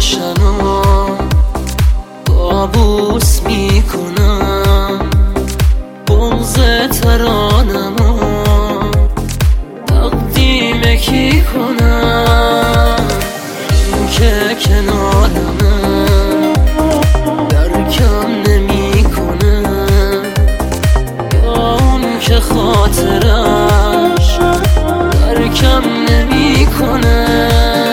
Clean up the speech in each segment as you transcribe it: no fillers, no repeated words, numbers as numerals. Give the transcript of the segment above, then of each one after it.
باشنو قابوس میکنم، بغض ترانمو تقدیم کی کنم؟ این که کنارمه درکم نمیکنه، یا اون که خاطرش درکم نمیکنه.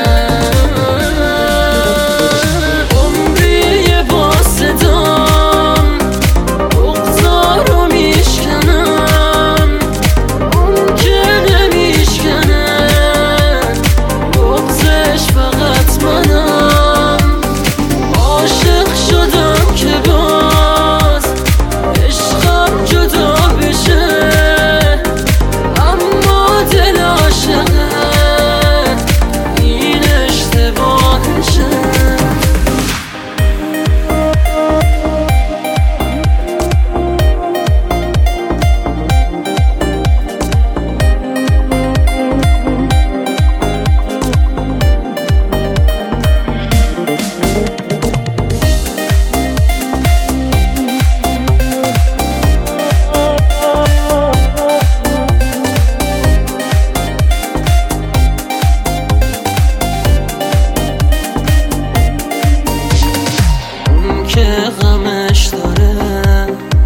غمش داره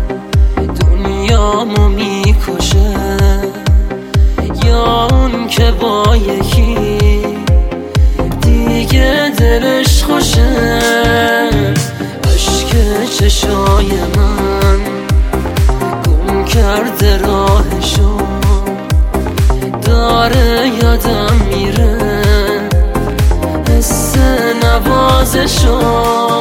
دنیامو میکشه، یا اون که با یکی دیگه دلش خوشه. اشک چشای من گم کرده راهشو، داره یادم میره حس نوازشو.